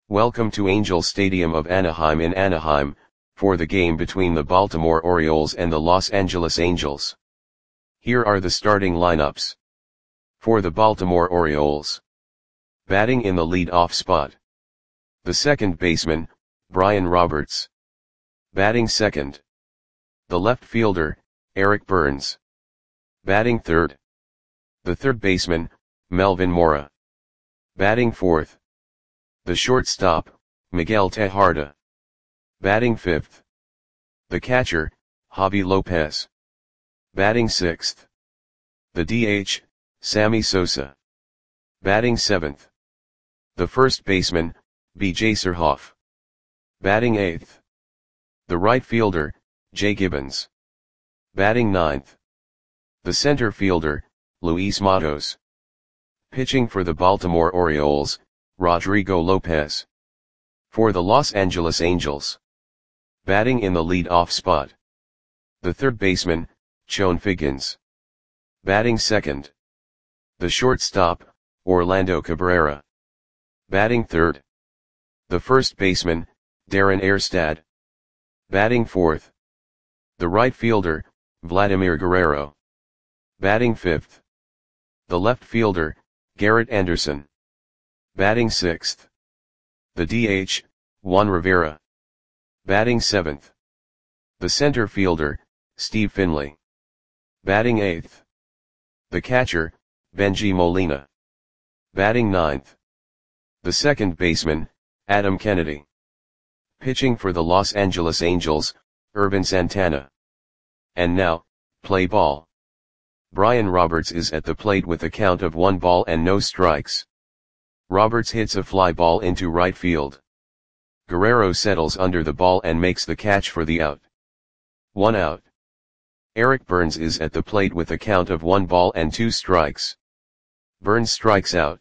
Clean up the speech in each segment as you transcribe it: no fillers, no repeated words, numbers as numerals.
Welcome to Angel Stadium of Anaheim in Anaheim, for the game between the Baltimore Orioles and the Los Angeles Angels. Here are the starting lineups. For the Baltimore Orioles. Batting in the lead-off spot. The second baseman, Brian Roberts. Batting second. The left fielder, Eric Burns. Batting third. The third baseman, Melvin Mora. Batting fourth. The shortstop, Miguel Tejada. Batting fifth. The catcher, Javi Lopez. Batting sixth. The DH, Sammy Sosa. Batting seventh. The first baseman, B.J. Surhoff. Batting eighth. The right fielder, Jay Gibbons. Batting ninth. The center fielder, Luis Matos. Pitching for the Baltimore Orioles, Rodrigo Lopez. For the Los Angeles Angels. Batting in the lead-off spot. The third baseman, Chone Figgins. Batting second. The shortstop, Orlando Cabrera. Batting third. The first baseman, Darren Erstad. Batting fourth. The right fielder, Vladimir Guerrero. Batting fifth. The left fielder, Garrett Anderson. Batting sixth. The DH, Juan Rivera. Batting seventh. The center fielder, Steve Finley. Batting eighth. The catcher, Benji Molina. Batting ninth. The second baseman, Adam Kennedy. Pitching for the Los Angeles Angels, Ervin Santana. And now, play ball. Brian Roberts is at the plate with a count of 1 ball and no strikes. Roberts hits a fly ball into right field. Guerrero settles under the ball and makes the catch for the out. 1 out. Eric Burns is at the plate with a count of 1 ball and 2 strikes. Burns strikes out.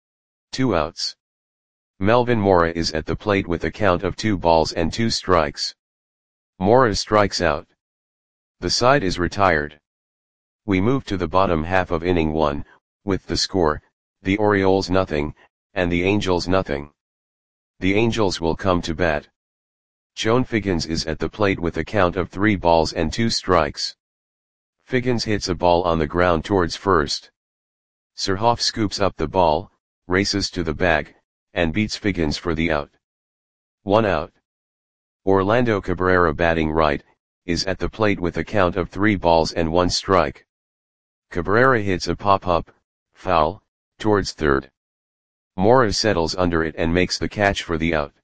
2 outs. Melvin Mora is at the plate with a count of 2 balls and 2 strikes. Mora strikes out. The side is retired. We move to the bottom half of inning 1, with the score, the Orioles nothing, and the Angels nothing. The Angels will come to bat. Chone Figgins is at the plate with a count of 3 balls and 2 strikes. Figgins hits a ball on the ground towards first. Surhoff scoops up the ball, races to the bag, and beats Figgins for the out. 1 out. Orlando Cabrera, batting right, is at the plate with a count of 3 balls and 1 strike. Cabrera hits a pop-up, foul, towards third. Mora settles under it and makes the catch for the out.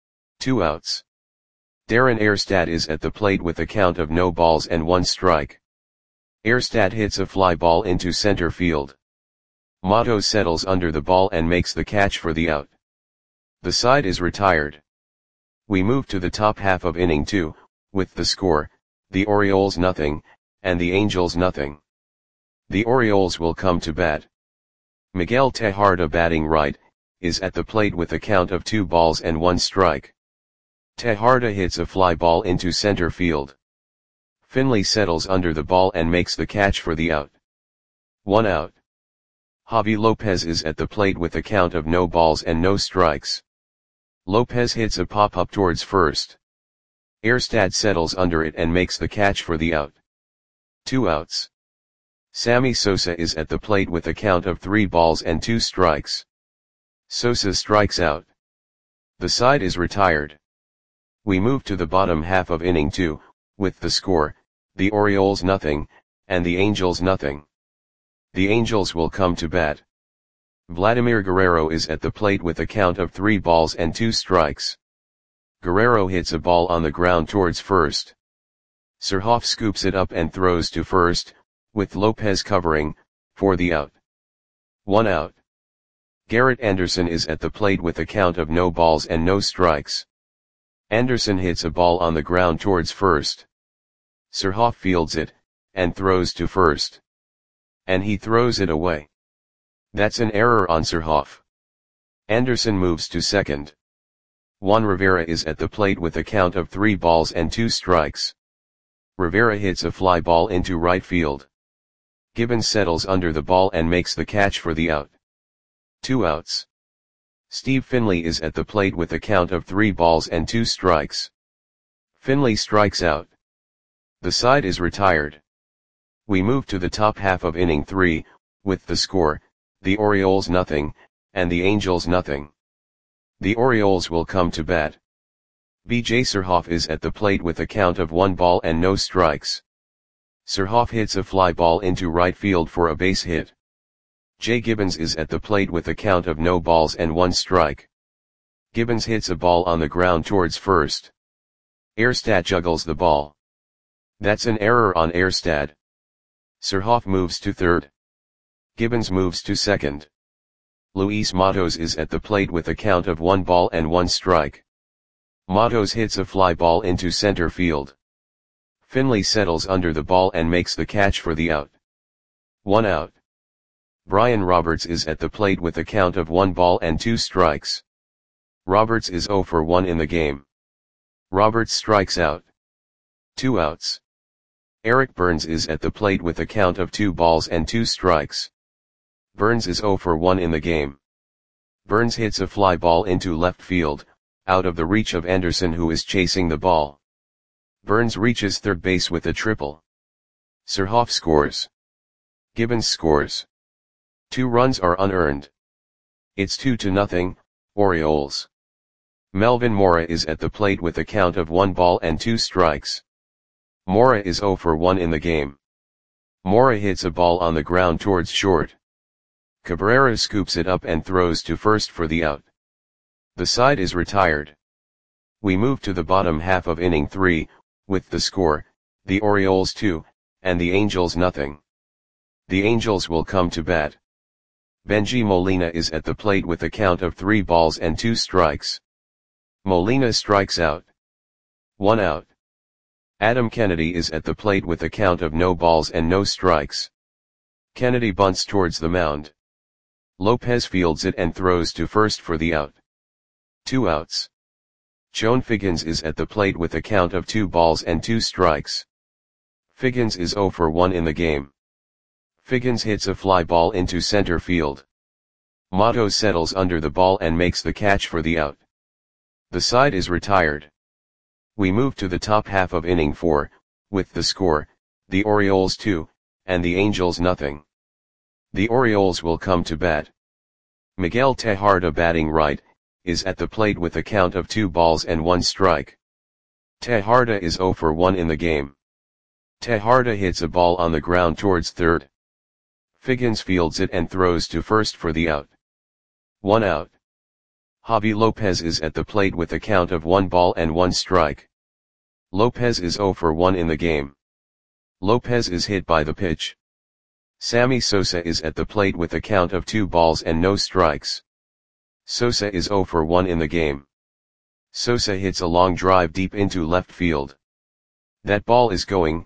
2 outs. Darren Erstad is at the plate with a count of no balls and 1 strike. Erstad hits a fly ball into center field. Matos settles under the ball and makes the catch for the out. The side is retired. We move to the top half of inning 2, with the score, the Orioles nothing, and the Angels nothing. The Orioles will come to bat. Miguel Tejada, batting right, is at the plate with a count of 2 balls and 1 strike. Tejada hits a fly ball into center field. Finley settles under the ball and makes the catch for the out. 1 out. Javi Lopez is at the plate with a count of no balls and no strikes. Lopez hits a pop-up towards first. Erstad settles under it and makes the catch for the out. 2 outs. Sammy Sosa is at the plate with a count of 3 balls and 2 strikes. Sosa strikes out. The side is retired. We move to the bottom half of inning 2, with the score, the Orioles nothing, and the Angels nothing. The Angels will come to bat. Vladimir Guerrero is at the plate with a count of 3 balls and 2 strikes. Guerrero hits a ball on the ground towards first. Surhoff scoops it up and throws to first, with Lopez covering, for the out. 1 out. Garrett Anderson is at the plate with a count of no balls and no strikes. Anderson hits a ball on the ground towards first. Surhoff fields it, and throws to first. And he throws it away. That's an error on Surhoff. Anderson moves to second. Juan Rivera is at the plate with a count of 3 balls and 2 strikes. Rivera hits a fly ball into right field. Gibbons settles under the ball and makes the catch for the out. 2 outs. Steve Finley is at the plate with a count of 3 balls and 2 strikes. Finley strikes out. The side is retired. We move to the top half of inning 3, with the score, the Orioles nothing, and the Angels nothing. The Orioles will come to bat. B.J. Surhoff is at the plate with a count of 1 ball and no strikes. Surhoff hits a fly ball into right field for a base hit. Jay Gibbons is at the plate with a count of no balls and 1 strike. Gibbons hits a ball on the ground towards first. Erstad juggles the ball. That's an error on Erstad. Surhoff moves to third. Gibbons moves to second. Luis Matos is at the plate with a count of 1 ball and 1 strike. Matos hits a fly ball into center field. Finley settles under the ball and makes the catch for the out. 1 out. Brian Roberts is at the plate with a count of 1 ball and 2 strikes. Roberts is 0 for 1 in the game. Roberts strikes out. 2 outs. Eric Burns is at the plate with a count of 2 balls and 2 strikes. Burns is 0 for 1 in the game. Burns hits a fly ball into left field, out of the reach of Anderson who is chasing the ball. Burns reaches third base with a triple. Surhoff scores. Gibbons scores. 2 runs are unearned. It's 2-0, Orioles. Melvin Mora is at the plate with a count of 1 ball and 2 strikes. Mora is 0 for 1 in the game. Mora hits a ball on the ground towards short. Cabrera scoops it up and throws to first for the out. The side is retired. We move to the bottom half of inning 3, with the score, the Orioles 2, and the Angels nothing. The Angels will come to bat. Benji Molina is at the plate with a count of 3 balls and 2 strikes. Molina strikes out. 1 out. Adam Kennedy is at the plate with a count of no balls and no strikes. Kennedy bunts towards the mound. Lopez fields it and throws to first for the out. 2 outs. Joan Figgins is at the plate with a count of 2 balls and 2 strikes. Figgins is 0 for 1 in the game. Figgins hits a fly ball into center field. Matos settles under the ball and makes the catch for the out. The side is retired. We move to the top half of inning 4, with the score, the Orioles 2, and the Angels nothing. The Orioles will come to bat. Miguel Tejada batting right, is at the plate with a count of 2 balls and 1 strike. Tejada is 0 for 1 in the game. Tejada hits a ball on the ground towards third. Figgins fields it and throws to first for the out. 1 out. Javi Lopez is at the plate with a count of 1 ball and 1 strike. Lopez is 0 for 1 in the game. Lopez is hit by the pitch. Sammy Sosa is at the plate with a count of 2 balls and no strikes. Sosa is 0 for 1 in the game. Sosa hits a long drive deep into left field. That ball is gone.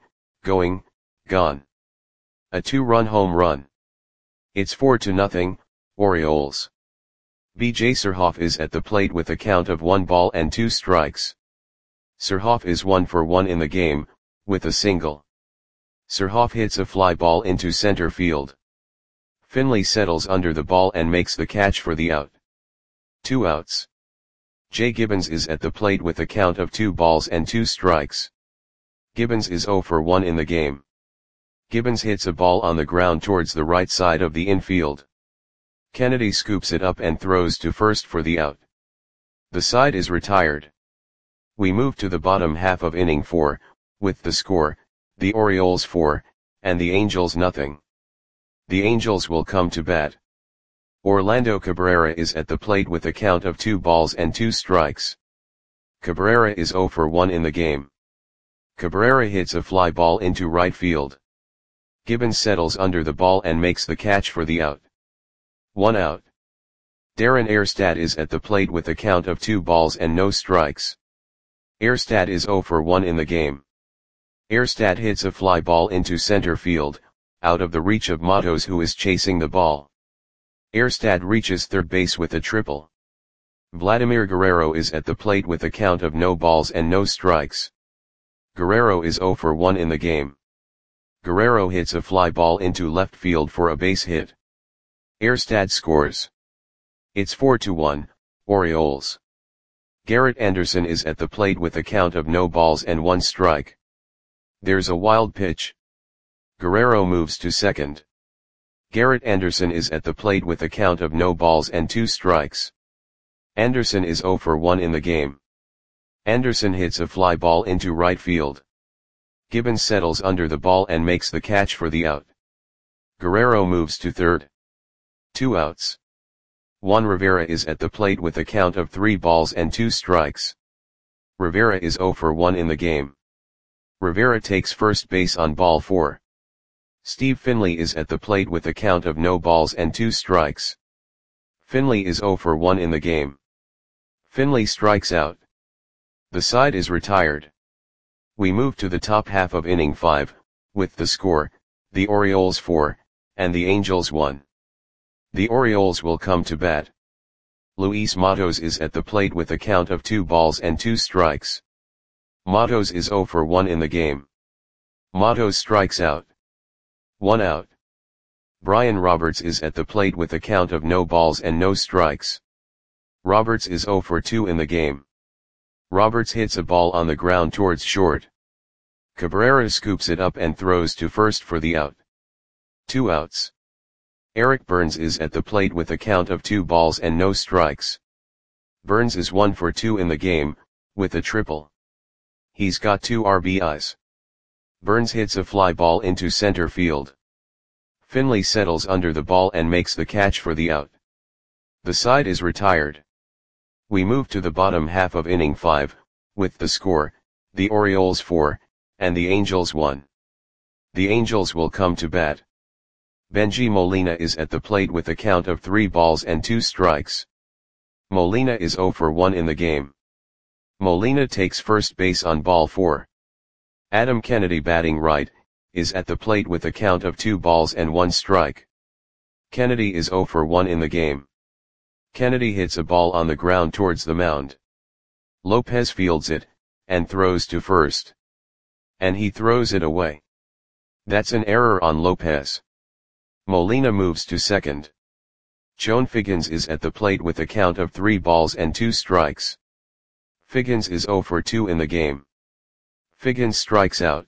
A 2-run home run. It's 4-0, Orioles. B.J. Surhoff is at the plate with a count of 1 ball and 2 strikes. Surhoff is 1 for 1 in the game, with a single. Surhoff hits a fly ball into center field. Finley settles under the ball and makes the catch for the out. 2 outs. Jay Gibbons is at the plate with a count of 2 balls and 2 strikes. Gibbons is 0 for 1 in the game. Gibbons hits a ball on the ground towards the right side of the infield. Kennedy scoops it up and throws to first for the out. The side is retired. We move to the bottom half of inning 4, with the score, the Orioles 4, and the Angels nothing. The Angels will come to bat. Orlando Cabrera is at the plate with a count of 2 balls and 2 strikes. Cabrera is 0 for 1 in the game. Cabrera hits a fly ball into right field. Gibbons settles under the ball and makes the catch for the out. 1 out. Darren Erstad is at the plate with a count of 2 balls and no strikes. Erstad is 0 for 1 in the game. Erstad hits a fly ball into center field, out of the reach of Matos who is chasing the ball. Erstad reaches third base with a triple. Vladimir Guerrero is at the plate with a count of no balls and no strikes. Guerrero is 0 for 1 in the game. Guerrero hits a fly ball into left field for a base hit. Erstad scores. It's 4-1, Orioles. Garrett Anderson is at the plate with a count of no balls and 1 strike. There's a wild pitch. Guerrero moves to second. Garrett Anderson is at the plate with a count of no balls and 2 strikes. Anderson is 0 for 1 in the game. Anderson hits a fly ball into right field. Gibbons settles under the ball and makes the catch for the out. Guerrero moves to third. 2 outs. Juan Rivera is at the plate with a count of 3 balls and 2 strikes. Rivera is 0 for 1 in the game. Rivera takes first base on ball 4. Steve Finley is at the plate with a count of no balls and 2 strikes. Finley is 0 for 1 in the game. Finley strikes out. The side is retired. We move to the top half of inning 5, with the score, the Orioles 4, and the Angels 1. The Orioles will come to bat. Luis Matos is at the plate with a count of 2 balls and 2 strikes. Matos is 0 for 1 in the game. Matos strikes out. 1 out. Brian Roberts is at the plate with a count of no balls and no strikes. Roberts is 0 for 2 in the game. Roberts hits a ball on the ground towards short. Cabrera scoops it up and throws to first for the out. 2 outs. Eric Burns is at the plate with a count of 2 balls and no strikes. Burns is 1 for 2 in the game, with a triple. He's got 2 RBIs. Burns hits a fly ball into center field. Finley settles under the ball and makes the catch for the out. The side is retired. We move to the bottom half of inning 5, with the score, the Orioles 4, and the Angels 1. The Angels will come to bat. Benji Molina is at the plate with a count of 3 balls and 2 strikes. Molina is 0 for 1 in the game. Molina takes first base on ball 4. Adam Kennedy, batting right, is at the plate with a count of 2 balls and 1 strike. Kennedy is 0 for 1 in the game. Kennedy hits a ball on the ground towards the mound. Lopez fields it, and throws to first. And he throws it away. That's an error on Lopez. Molina moves to second. Joan Figgins is at the plate with a count of 3 balls and 2 strikes. Figgins is 0 for 2 in the game. Figgins strikes out.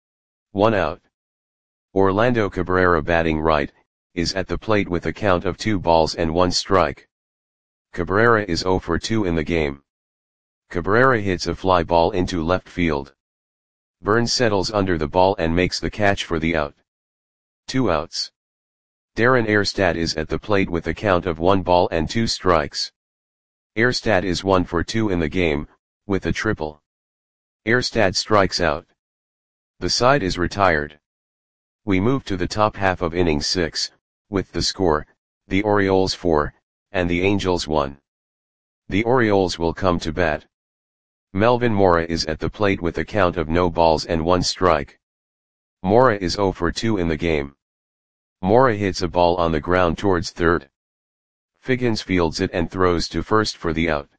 1 out. Orlando Cabrera, batting right, is at the plate with a count of 2 balls and 1 strike. Cabrera is 0 for 2 in the game. Cabrera hits a fly ball into left field. Burns settles under the ball and makes the catch for the out. 2 outs. Darren Erstad is at the plate with a count of 1 ball and 2 strikes. Erstad is 1 for 2 in the game, with a triple. Erstad strikes out. The side is retired. We move to the top half of inning 6, with the score, the Orioles 4, and the Angels 1. The Orioles will come to bat. Melvin Mora is at the plate with a count of no balls and 1 strike. Mora is 0 for 2 in the game. Mora hits a ball on the ground towards third. Figgins fields it and throws to first for the out.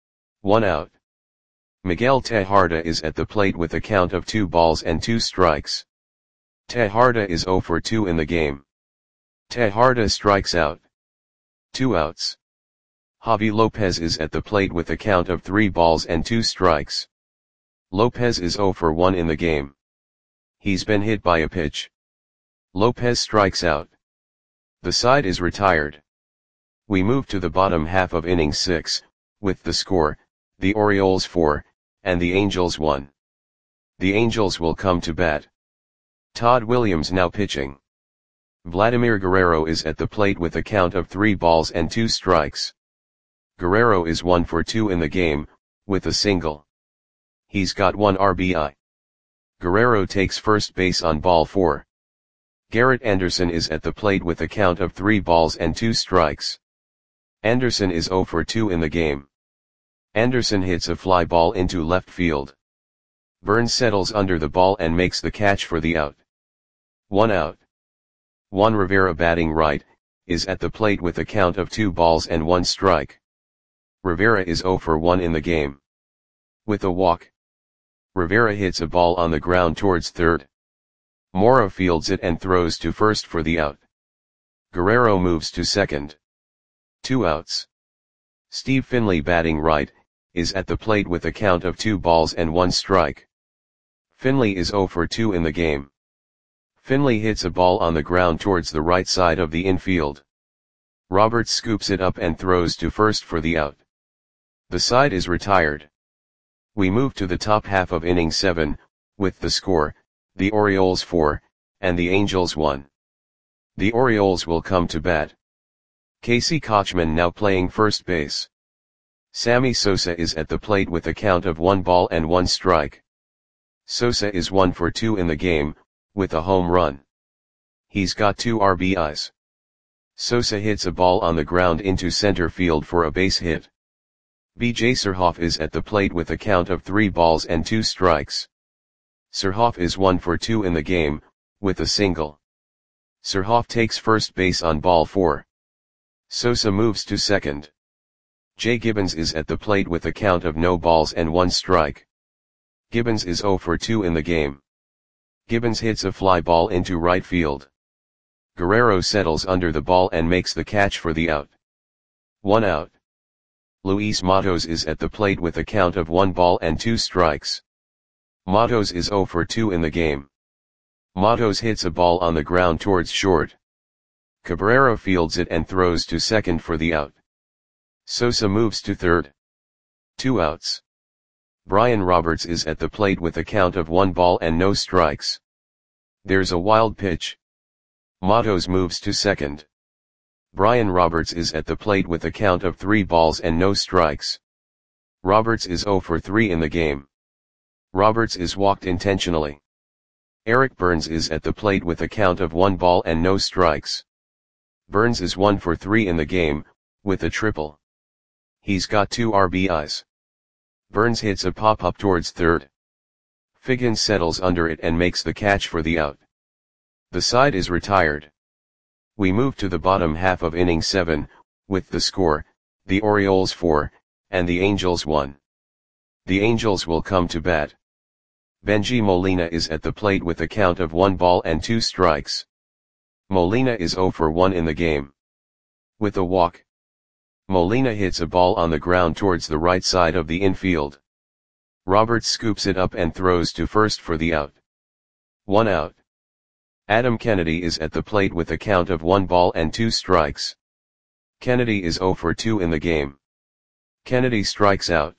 1 out. Miguel Tejada is at the plate with a count of 2 balls and 2 strikes. Tejada is 0 for 2 in the game. Tejada strikes out. 2 outs. Javi Lopez is at the plate with a count of 3 balls and 2 strikes. Lopez is 0 for 1 in the game. He's been hit by a pitch. Lopez strikes out. The side is retired. We move to the bottom half of inning 6, with the score, the Orioles 4, and the Angels 1. The Angels will come to bat. Todd Williams now pitching. Vladimir Guerrero is at the plate with a count of 3 balls and 2 strikes. Guerrero is 1 for 2 in the game, with a single. He's got 1 RBI. Guerrero takes first base on ball 4. Garrett Anderson is at the plate with a count of 3 balls and 2 strikes. Anderson is 0 for 2 in the game. Anderson hits a fly ball into left field. Burns settles under the ball and makes the catch for the out. 1 out. Juan Rivera, batting right, is at the plate with a count of 2 balls and 1 strike. Rivera is 0 for 1 in the game. With a walk. Rivera hits a ball on the ground towards third. Mora fields it and throws to first for the out. Guerrero moves to second. 2 outs. Steve Finley batting right, is at the plate with a count of 2 balls and 1 strike. Finley is 0 for 2 in the game. Finley hits a ball on the ground towards the right side of the infield. Roberts scoops it up and throws to first for the out. The side is retired. We move to the top half of inning 7, with the score, the Orioles 4, and the Angels 1. The Orioles will come to bat. Casey Kotchman now playing first base. Sammy Sosa is at the plate with a count of 1 ball and 1 strike. Sosa is 1 for 2 in the game, with a home run. He's got 2 RBIs. Sosa hits a ball on the ground into center field for a base hit. B.J. Surhoff is at the plate with a count of 3 balls and 2 strikes. Surhoff is 1 for 2 in the game, with a single. Surhoff takes first base on ball 4. Sosa moves to second. Jay Gibbons is at the plate with a count of no balls and 1 strike. Gibbons is 0 for 2 in the game. Gibbons hits a fly ball into right field. Guerrero settles under the ball and makes the catch for the out. 1 out. Luis Matos is at the plate with a count of 1 ball and 2 strikes. Matos is 0 for 2 in the game. Matos hits a ball on the ground towards short. Cabrera fields it and throws to second for the out. Sosa moves to third. 2 outs. Brian Roberts is at the plate with a count of 1 ball and no strikes. There's a wild pitch. Matos moves to second. Brian Roberts is at the plate with a count of 3 balls and no strikes. Roberts is 0 for 3 in the game. Roberts is walked intentionally. Eric Burns is at the plate with a count of 1 ball and no strikes. Burns is 1 for 3 in the game, with a triple. He's got 2 RBIs. Burns hits a pop-up towards third. Figgins settles under it and makes the catch for the out. The side is retired. We move to the bottom half of inning 7, with the score, the Orioles 4, and the Angels 1. The Angels will come to bat. Benji Molina is at the plate with a count of 1 ball and 2 strikes. Molina is 0 for 1 in the game. With a walk, Molina hits a ball on the ground towards the right side of the infield. Roberts scoops it up and throws to first for the out. 1 out. Adam Kennedy is at the plate with a count of 1 ball and 2 strikes. Kennedy is 0 for 2 in the game. Kennedy strikes out.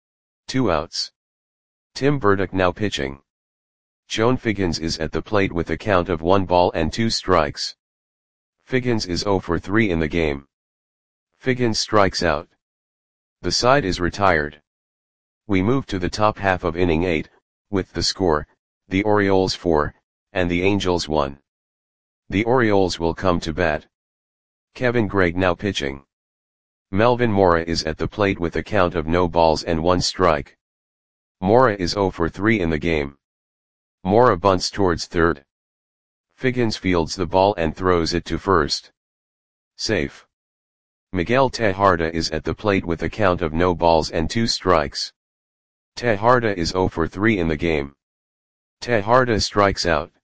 2 outs. Tim Burdick now pitching. Joan Figgins is at the plate with a count of 1 ball and 2 strikes. Figgins is 0 for 3 in the game. Figgins strikes out. The side is retired. We move to the top half of inning 8, with the score, the Orioles 4, and the Angels 1. The Orioles will come to bat. Kevin Gregg now pitching. Melvin Mora is at the plate with a count of no balls and 1 strike. Mora is 0 for 3 in the game. Mora bunts towards third. Figgins fields the ball and throws it to first. Safe. Miguel Tejada is at the plate with a count of no balls and 2 strikes. Tejada is 0 for 3 in the game. Tejada strikes out.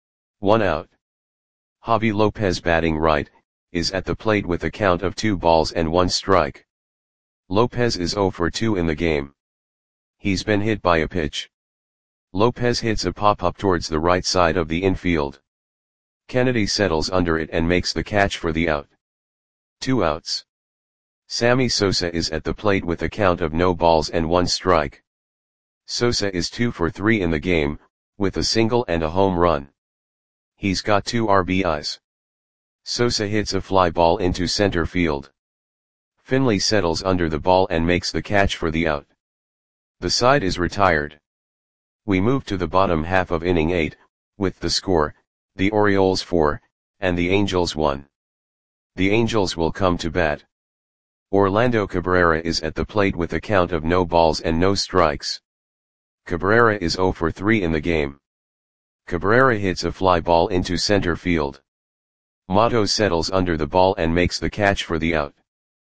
1 out. Javi Lopez batting right, is at the plate with a count of 2 balls and 1 strike. Lopez is 0 for 2 in the game. He's been hit by a pitch. Lopez hits a pop-up towards the right side of the infield. Kennedy settles under it and makes the catch for the out. 2 outs. Sammy Sosa is at the plate with a count of no balls and 1 strike. Sosa is 2 for 3 in the game, with a single and a home run. He's got 2 RBIs. Sosa hits a fly ball into center field. Finley settles under the ball and makes the catch for the out. The side is retired. We move to the bottom half of inning 8, with the score, the Orioles 4, and the Angels 1. The Angels will come to bat. Orlando Cabrera is at the plate with a count of no balls and no strikes. Cabrera is 0 for 3 in the game. Cabrera hits a fly ball into center field. Matos settles under the ball and makes the catch for the out.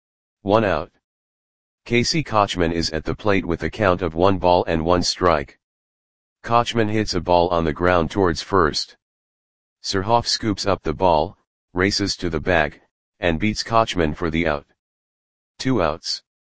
1 out. Casey Kotchman is at the plate with a count of 1 ball and 1 strike. Kotchman hits a ball on the ground towards first. Surhoff scoops up the ball, races to the bag, and beats Kotchman for the out. 2 outs.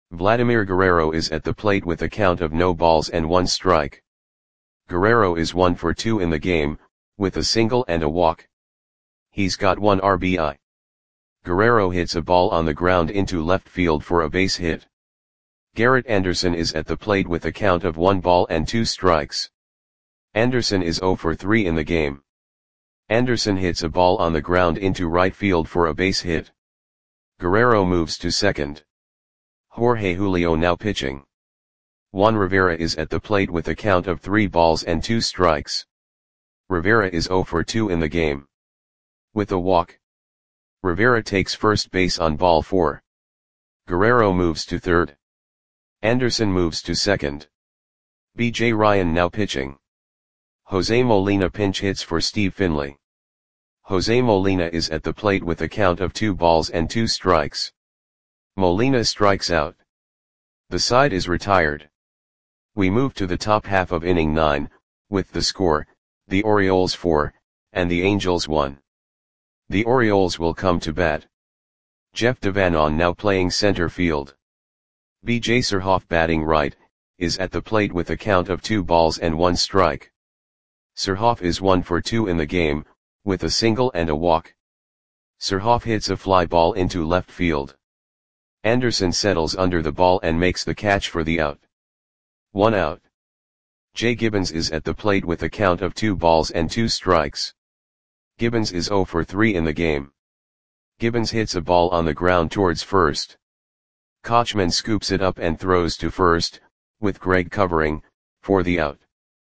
Vladimir Guerrero is at the plate with a count of no balls and 1 strike. Guerrero is 1 for 2 in the game, with a single and a walk. He's got 1 RBI. Guerrero hits a ball on the ground into left field for a base hit. Garrett Anderson is at the plate with a count of 1 ball and 2 strikes. Anderson is 0 for 3 in the game. Anderson hits a ball on the ground into right field for a base hit. Guerrero moves to second. Jorge Julio now pitching. Juan Rivera is at the plate with a count of 3 balls and 2 strikes. Rivera is 0 for 2 in the game. With a walk. Rivera takes first base on ball 4. Guerrero moves to third. Anderson moves to second. B.J. Ryan now pitching. Jose Molina pinch hits for Steve Finley. Jose Molina is at the plate with a count of 2 balls and 2 strikes. Molina strikes out. The side is retired. We move to the top half of inning 9, with the score, the Orioles 4, and the Angels 1. The Orioles will come to bat. Jeff Devanon now playing center field. B.J. Surhoff batting right, is at the plate with a count of 2 balls and 1 strike. Surhoff is 1 for 2 in the game, with a single and a walk. Surhoff hits a fly ball into left field. Anderson settles under the ball and makes the catch for the out. 1 out. Jay Gibbons is at the plate with a count of 2 balls and 2 strikes. Gibbons is 0 for 3 in the game. Gibbons hits a ball on the ground towards first. Kochman scoops it up and throws to first, with Greg covering, for the out.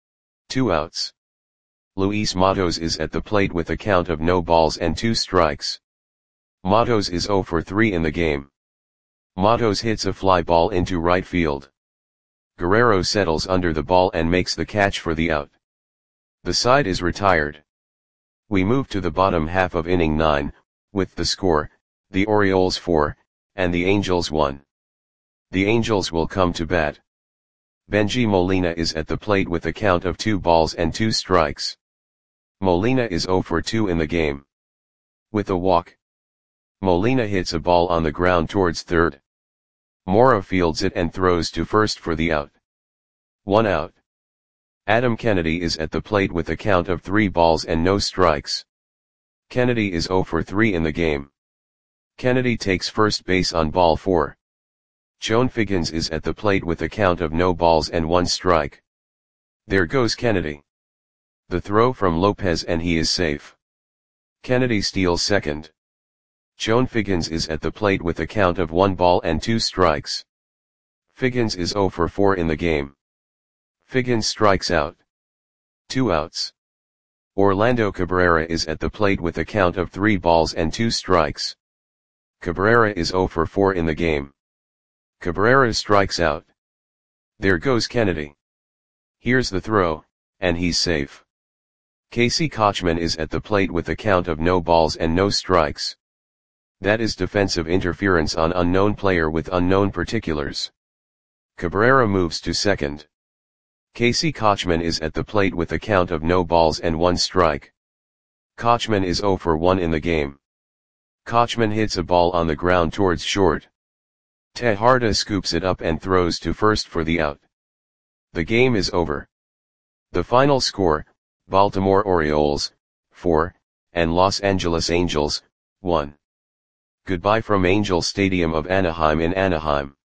2 outs. Luis Matos is at the plate with a count of no balls and 2 strikes. Matos is 0 for 3 in the game. Matos hits a fly ball into right field. Guerrero settles under the ball and makes the catch for the out. The side is retired. We move to the bottom half of inning 9, with the score, the Orioles 4, and the Angels 1. The Angels will come to bat. Benji Molina is at the plate with a count of 2 balls and 2 strikes. Molina is 0 for 2 in the game. With a walk. Molina hits a ball on the ground towards third. Mora fields it and throws to first for the out. 1 out. Adam Kennedy is at the plate with a count of 3 balls and no strikes. Kennedy is 0 for 3 in the game. Kennedy takes first base on ball 4. Chone Figgins is at the plate with a count of no balls and 1 strike. There goes Kennedy. The throw from Lopez and he is safe. Kennedy steals second. Chone Figgins is at the plate with a count of 1 ball and 2 strikes. Figgins is 0 for 4 in the game. Figgins strikes out. 2 outs. Orlando Cabrera is at the plate with a count of 3 balls and 2 strikes. Cabrera is 0 for 4 in the game. Cabrera strikes out. There goes Kennedy. Here's the throw, and he's safe. Casey Kochman is at the plate with a count of no balls and no strikes. That is defensive interference on unknown player with unknown particulars. Cabrera moves to second. Casey Kochman is at the plate with a count of no balls and 1 strike. Kochman is 0 for 1 in the game. Kochman hits a ball on the ground towards short. Tejada scoops it up and throws to first for the out. The game is over. The final score, Baltimore Orioles, 4, and Los Angeles Angels, 1. Goodbye from Angel Stadium of Anaheim in Anaheim.